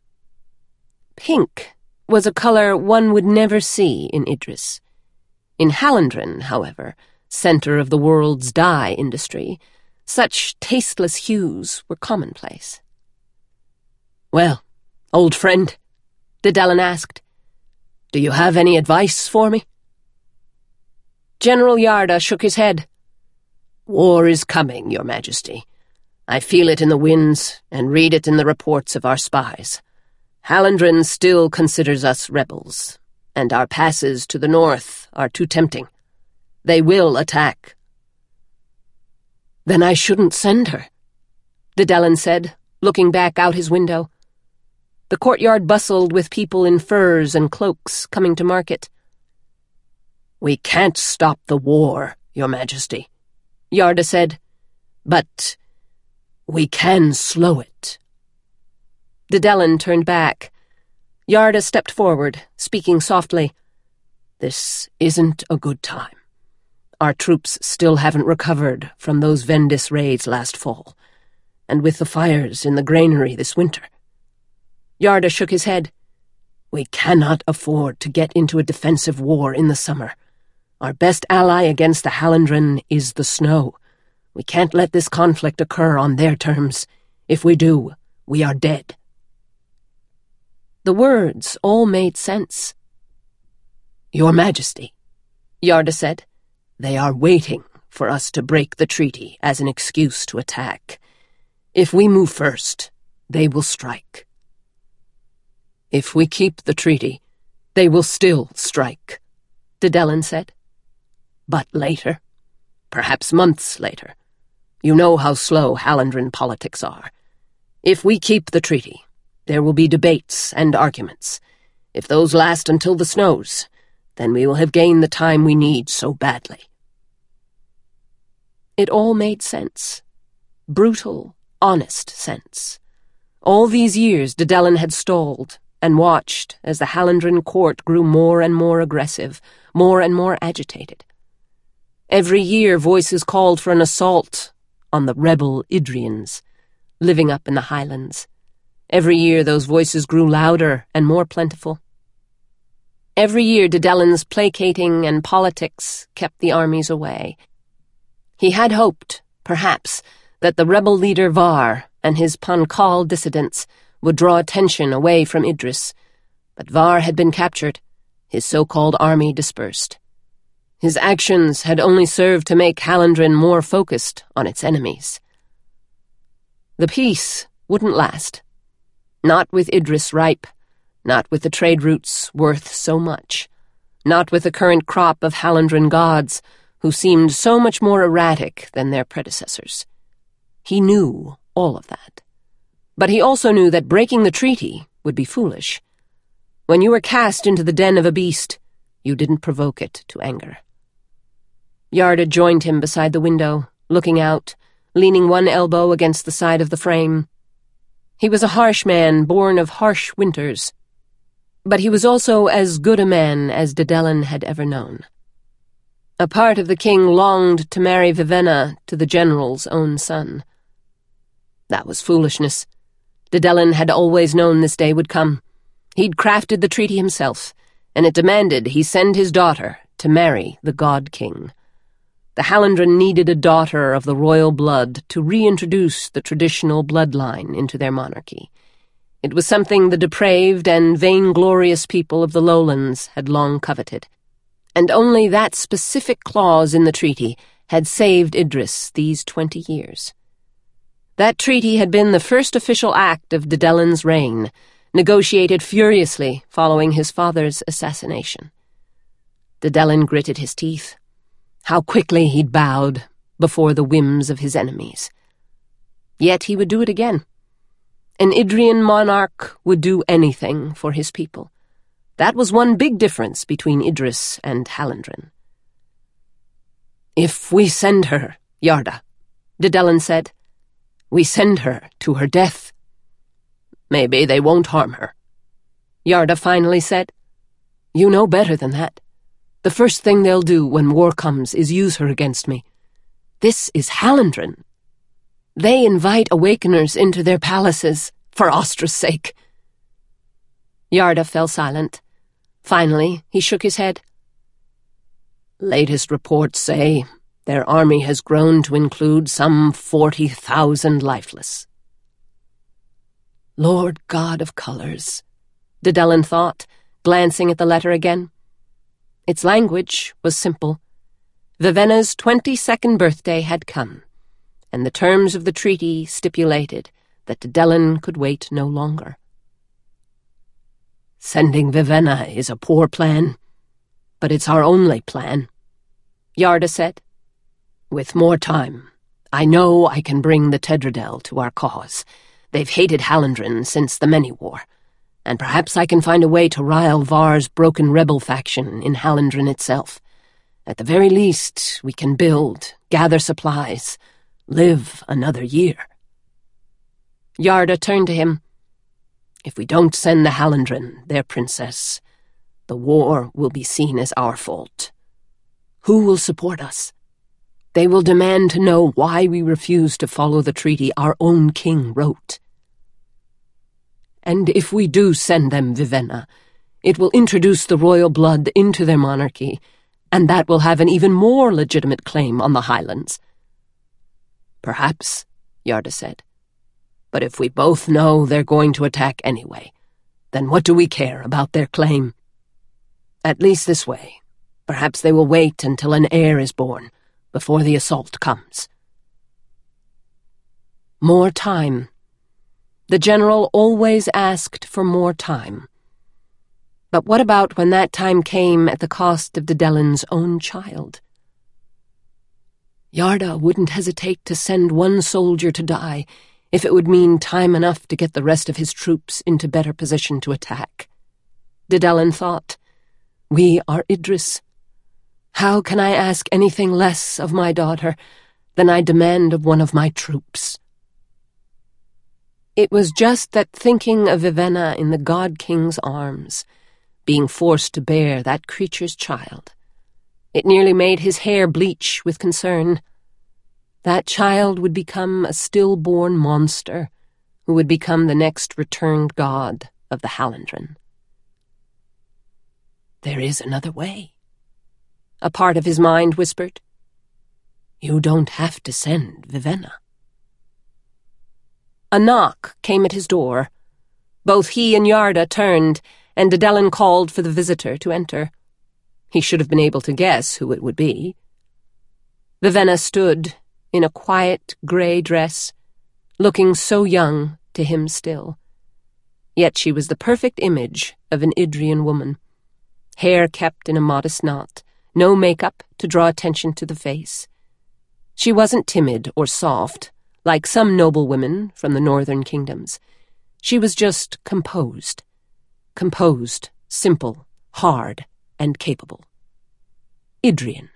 Pink was a color one would never see in Idris. In Hallandren, however, center of the world's dye industry, such tasteless hues were commonplace. "Well, old friend," Dedelin asked, "do you have any advice for me?" General Yarda shook his head. "War is coming, Your Majesty. I feel it in the winds and read it in the reports of our spies. Hallandren still considers us rebels, and our passes to the north are too tempting. They will attack." "Then I shouldn't send her," Dedelin said, looking back out his window. The courtyard bustled with people in furs and cloaks coming to market. "We can't stop the war, Your Majesty," Yarda said, "but we can slow it." Dedelin turned back. Yarda stepped forward, speaking softly. "This isn't a good time. Our troops still haven't recovered from those Vendis raids last fall, and with the fires in the granary this winter." Yarda shook his head. "We cannot afford to get into a defensive war in the summer. Our best ally against the Hallandren is the snow. We can't let this conflict occur on their terms. If we do, we are dead." The words all made sense. "Your Majesty," Yarda said, "they are waiting for us to break the treaty as an excuse to attack. If we move first, they will strike. If we keep the treaty, they will still strike," Dedelin said. "But later, perhaps months later. You know how slow Hallandren politics are. If we keep the treaty, there will be debates and arguments. If those last until the snows, then we will have gained the time we need so badly." It all made sense. Brutal, honest sense. All these years Dedelin had stalled and watched as the Hallandren court grew more and more aggressive, more and more agitated. Every year voices called for an assault on the rebel Idrians, living up in the highlands. Every year those voices grew louder and more plentiful. Every year Dedelin's placating and politics kept the armies away. He had hoped, perhaps, that the rebel leader Var and his Pankal dissidents would draw attention away from Idris, but Var had been captured, his so-called army dispersed. His actions had only served to make Hallandren more focused on its enemies. The peace wouldn't last. Not with Idris ripe, not with the trade routes worth so much, not with the current crop of Hallandren gods who seemed so much more erratic than their predecessors. He knew all of that. But he also knew that breaking the treaty would be foolish. When you were cast into the den of a beast, you didn't provoke it to anger. Yarda joined him beside the window, looking out, leaning one elbow against the side of the frame. He was a harsh man born of harsh winters, but he was also as good a man as Dedelin had ever known. A part of the king longed to marry Vivenna to the general's own son. That was foolishness. Dedelin had always known this day would come. He'd crafted the treaty himself, and it demanded he send his daughter to marry the God King. The Hallandren needed a daughter of the royal blood to reintroduce the traditional bloodline into their monarchy. It was something the depraved and vainglorious people of the lowlands had long coveted, and only that specific clause in the treaty had saved Idris these 20 years. That treaty had been the first official act of Dedelin's reign, negotiated furiously following his father's assassination. Dedelin gritted his teeth. How quickly he'd bowed before the whims of his enemies. Yet he would do it again. An Idrian monarch would do anything for his people. That was one big difference between Idris and Hallandren. "If we send her, Yarda," Dedelin said, "we send her to her death." "Maybe they won't harm her," Yarda finally said. "You know better than that. The first thing they'll do when war comes is use her against me. This is Hallandren. They invite awakeners into their palaces, for Austra's sake." Yarda fell silent. Finally, he shook his head. "Latest reports say their army has grown to include some 40,000 lifeless." Lord God of Colors, Dedelin thought, glancing at the letter again. Its language was simple. Vivenna's 22nd birthday had come, and the terms of the treaty stipulated that Dedelin could wait no longer. "Sending Vivenna is a poor plan, but it's our only plan," Yarda said. "With more time, I know I can bring the Tedradel to our cause. They've hated Hallandren since the Many-War, and perhaps I can find a way to rile Var's broken rebel faction in Hallandren itself. At the very least, we can build, gather supplies, live another year." Yarda turned to him. "If we don't send the Hallandren their princess, the war will be seen as our fault. Who will support us? They will demand to know why we refuse to follow the treaty our own king wrote. And if we do send them Vivenna, it will introduce the royal blood into their monarchy, and that will have an even more legitimate claim on the Highlands." "Perhaps," Yarda said. "But if we both know they're going to attack anyway, then what do we care about their claim? At least this way, perhaps they will wait until an heir is born before the assault comes." More time. The general always asked for more time. But what about when that time came at the cost of Dedelin's own child? Yarda wouldn't hesitate to send one soldier to die if it would mean time enough to get the rest of his troops into better position to attack. Dedelin thought, "We are Idris. How can I ask anything less of my daughter than I demand of one of my troops?" It was just that thinking of Vivenna in the God King's arms, being forced to bear that creature's child, it nearly made his hair bleach with concern. That child would become a stillborn monster who would become the next returned god of the Hallandren. "There is another way," a part of his mind whispered. "You don't have to send Vivenna." A knock came at his door. Both he and Yarda turned, and Dedelin called for the visitor to enter. He should have been able to guess who it would be. Vivenna stood in a quiet grey dress, looking so young to him still. Yet she was the perfect image of an Idrian woman. Hair kept in a modest knot, no makeup to draw attention to the face. She wasn't timid or soft, like some noble women from the northern kingdoms. She was just composed. Composed, simple, hard, and capable. Idrian.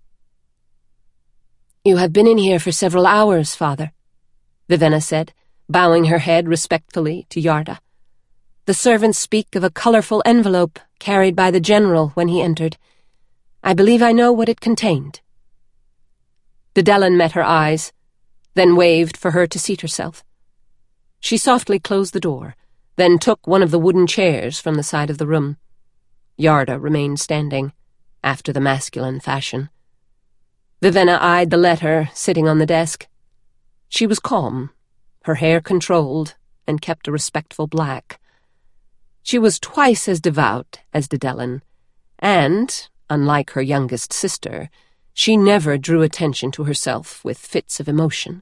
"You have been in here for several hours, Father," Vivenna said, bowing her head respectfully to Yarda. "The servants speak of a colorful envelope carried by the general when he entered. I believe I know what it contained." Dedelin met her eyes, then waved for her to seat herself. She softly closed the door, then took one of the wooden chairs from the side of the room. Yarda remained standing, after the masculine fashion. Vivenna eyed the letter sitting on the desk. She was calm, her hair controlled, and kept a respectful black. She was twice as devout as Dedelin, and, unlike her youngest sister, she never drew attention to herself with fits of emotion.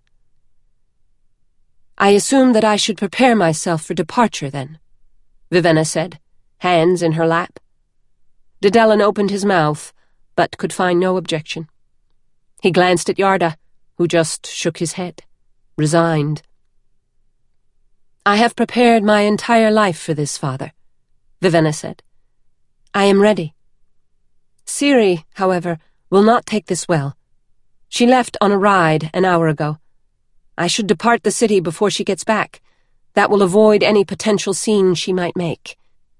"I assume that I should prepare myself for departure, then," Vivenna said, hands in her lap. Dedelin opened his mouth, but could find no objection. He glanced at Yarda, who just shook his head, resigned. "I have prepared my entire life for this, Father," Vivenna said. "I am ready. Ciri, however, will not take this well. She left on a ride an hour ago. I should depart the city before she gets back. That will avoid any potential scene she might make."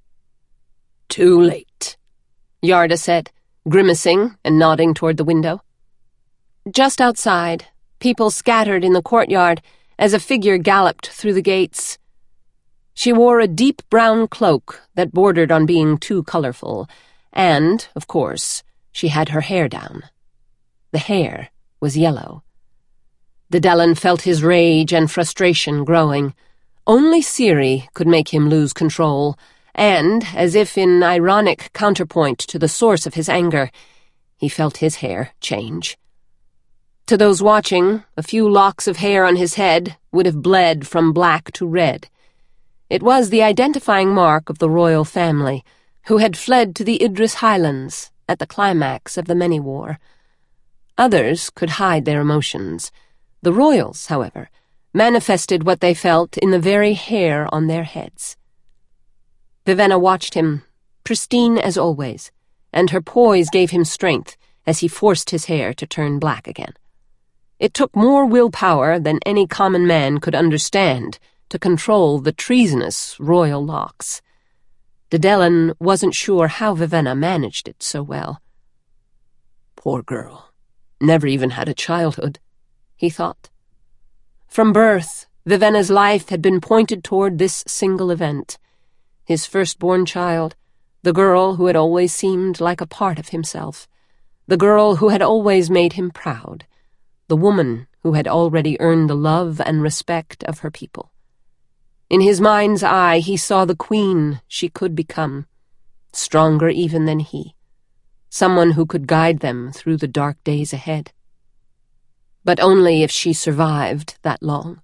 "Too late," Yarda said, grimacing and nodding toward the window. Just outside, people scattered in the courtyard as a figure galloped through the gates. She wore a deep brown cloak that bordered on being too colorful, and, of course, she had her hair down. The hair was yellow. Dedelin felt his rage and frustration growing. Only Ciri could make him lose control, and, as if in ironic counterpoint to the source of his anger, he felt his hair change. To those watching, a few locks of hair on his head would have bled from black to red. It was the identifying mark of the royal family, who had fled to the Idris Highlands at the climax of the Many War. Others could hide their emotions. The royals, however, manifested what they felt in the very hair on their heads. Vivenna watched him, pristine as always, and her poise gave him strength as he forced his hair to turn black again. It took more willpower than any common man could understand to control the treasonous royal locks. Dedelin wasn't sure how Vivenna managed it so well. "Poor girl. Never even had a childhood," he thought. From birth, Vivenna's life had been pointed toward this single event. His firstborn child, the girl who had always seemed like a part of himself, the girl who had always made him proud, the woman who had already earned the love and respect of her people. In his mind's eye, he saw the queen she could become, stronger even than he, someone who could guide them through the dark days ahead. But only if she survived that long.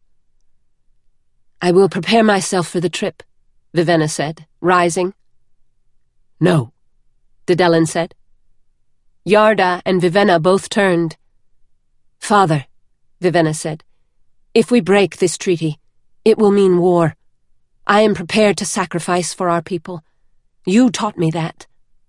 "I will prepare myself for the trip," Vivenna said, rising. "No," Dedelin said. Yarda and Vivenna both turned. "Father," Vivenna said, "if we break this treaty, it will mean war. I am prepared to sacrifice for our people. You taught me that."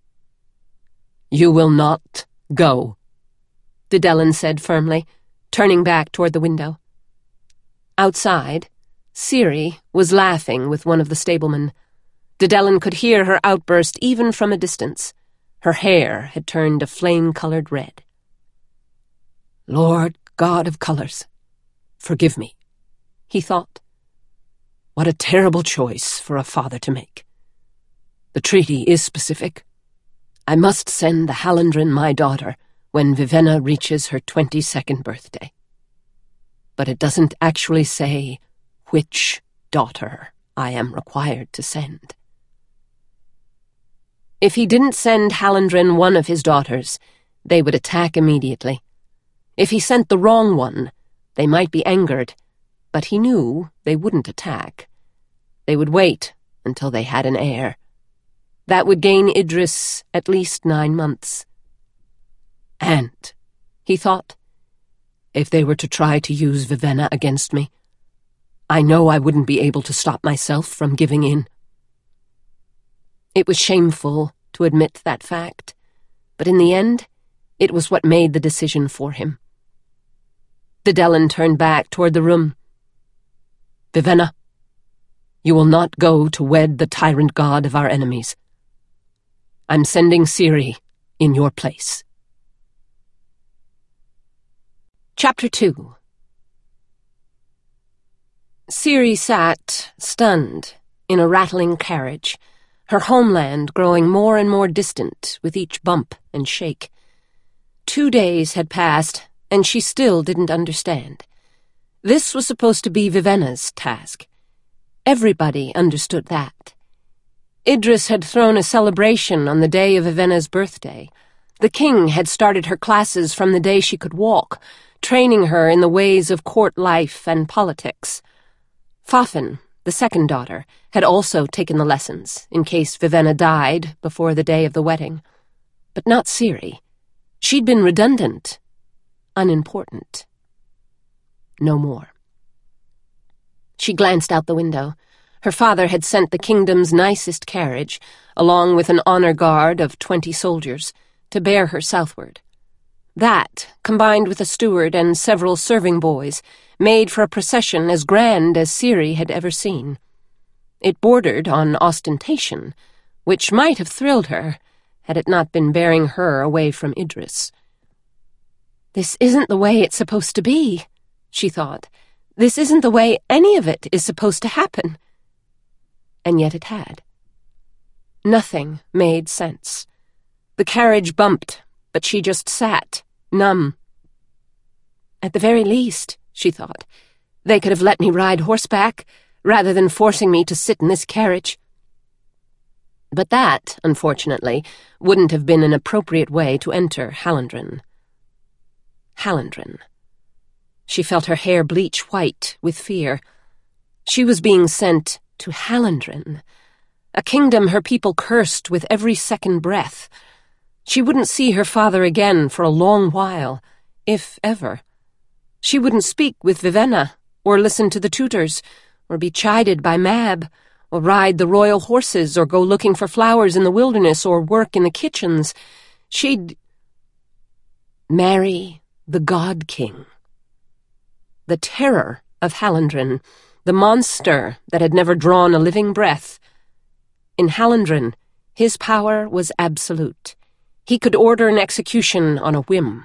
"You will not go," Dedelin said firmly, turning back toward the window. Outside, Ciri was laughing with one of the stablemen. Dedelin could hear her outburst even from a distance. Her hair had turned a flame-colored red. "Lord God of colors, forgive me," he thought. "What a terrible choice for a father to make. The treaty is specific. I must send the Hallandren my daughter when Vivenna reaches her 22nd birthday. But it doesn't actually say which daughter I am required to send." If he didn't send Hallandren one of his daughters, they would attack immediately. If he sent the wrong one, they might be angered, but he knew they wouldn't attack. They would wait until they had an heir. That would gain Idris at least 9 months. And, he thought, if they were to try to use Vivenna against me, I know I wouldn't be able to stop myself from giving in. It was shameful to admit that fact, but in the end, it was what made the decision for him. Dedelin turned back toward the room. "Vivenna, you will not go to wed the tyrant god of our enemies. I'm sending Ciri in your place." Chapter 2. Ciri sat, stunned, in a rattling carriage, her homeland growing more and more distant with each bump and shake. 2 days had passed, and she still didn't understand. This was supposed to be Vivenna's task. Everybody understood that. Idris had thrown a celebration on the day of Vivenna's birthday. The king had started her classes from the day she could walk, training her in the ways of court life and politics. Fafin, the second daughter, had also taken the lessons in case Vivenna died before the day of the wedding. But not Ciri. She'd been redundant, unimportant. No more. She glanced out the window. Her father had sent the kingdom's nicest carriage, along with an honor guard of 20 soldiers, to bear her southward. That, combined with a steward and several serving boys, made for a procession as grand as Ciri had ever seen. It bordered on ostentation, which might have thrilled her, had it not been bearing her away from Idris. "This isn't the way it's supposed to be," she thought. "This isn't the way any of it is supposed to happen." And yet it had. Nothing made sense. The carriage bumped, but she just sat, numb. At the very least, she thought, they could have let me ride horseback, rather than forcing me to sit in this carriage. But that, unfortunately, wouldn't have been an appropriate way to enter Hallandren. Hallandren. She felt her hair bleach white with fear. She was being sent to Hallandren, a kingdom her people cursed with every second breath. She wouldn't see her father again for a long while, if ever. She wouldn't speak with Vivenna, or listen to the tutors, or be chided by Mab, or ride the royal horses, or go looking for flowers in the wilderness, or work in the kitchens. She'd marry the God King. The terror of Hallandren, the monster that had never drawn a living breath. In Hallandren, his power was absolute. He could order an execution on a whim.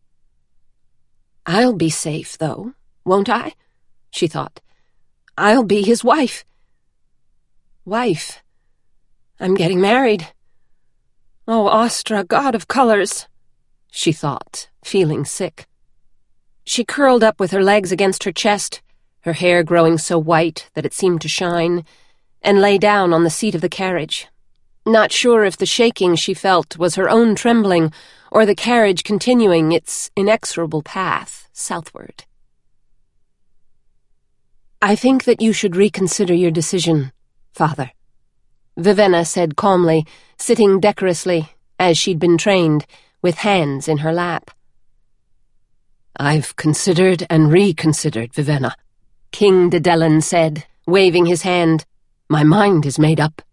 "I'll be safe, though, won't I?" she thought. "I'll be his wife. Wife. I'm getting married. Oh, Astra, god of colors," she thought, feeling sick. She curled up with her legs against her chest, her hair growing so white that it seemed to shine, and lay down on the seat of the carriage, not sure if the shaking she felt was her own trembling or the carriage continuing its inexorable path southward. "I think that you should reconsider your decision, Father," Vivenna said calmly, sitting decorously, as she'd been trained, with hands in her lap. "I've considered and reconsidered, Vivenna," King Dedellan said, waving his hand. "My mind is made up."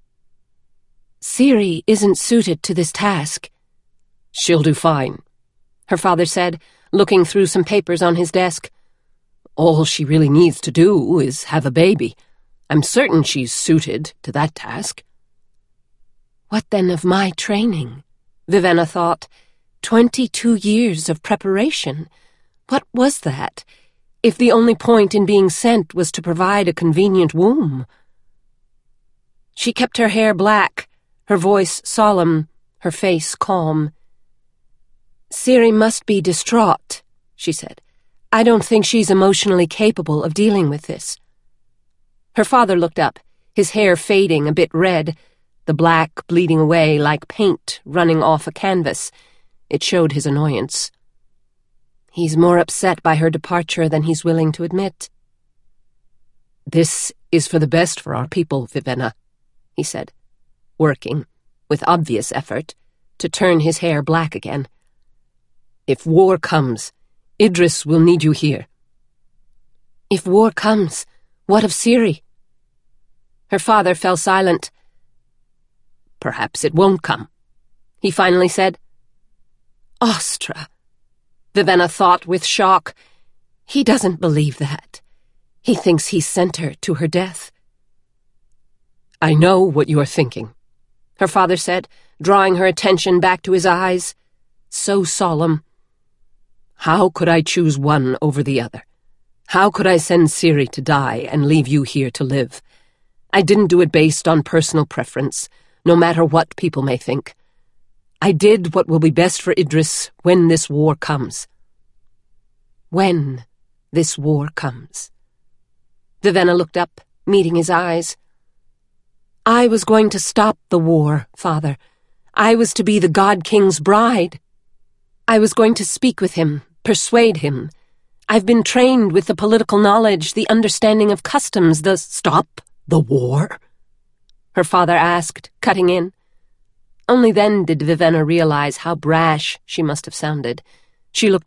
"Ciri isn't suited to this task." "She'll do fine," her father said, looking through some papers on his desk. "All she really needs to do is have a baby. I'm certain she's suited to that task." What then of my training? Vivenna thought. 22 years of preparation. What was that, if the only point in being sent was to provide a convenient womb? She kept her hair black, her voice solemn, her face calm. "Ciri must be distraught," she said. "I don't think she's emotionally capable of dealing with this." Her father looked up, his hair fading a bit red, the black bleeding away like paint running off a canvas. It showed his annoyance. "He's more upset by her departure than he's willing to admit." "This is for the best for our people, Vivenna," he said, working, with obvious effort, to turn his hair black again. "If war comes, Idris will need you here." "If war comes, what of Ciri?" Her father fell silent. "Perhaps it won't come," he finally said. "Astra," Vivenna thought with shock. He doesn't believe that. He thinks he sent her to her death. "I know what you are thinking," her father said, drawing her attention back to his eyes. So solemn. "How could I choose one over the other? How could I send Ciri to die and leave you here to live? I didn't do it based on personal preference, no matter what people may think. I did what will be best for Idris when this war comes." When this war comes. Vivenna looked up, meeting his eyes. "I was going to stop the war, Father. I was to be the God King's bride. I was going to speak with him, persuade him. I've been trained with the political knowledge, the understanding of customs, the—" "Stop the war?" her father asked, cutting in. Only then did Vivenna realize how brash she must have sounded. She looked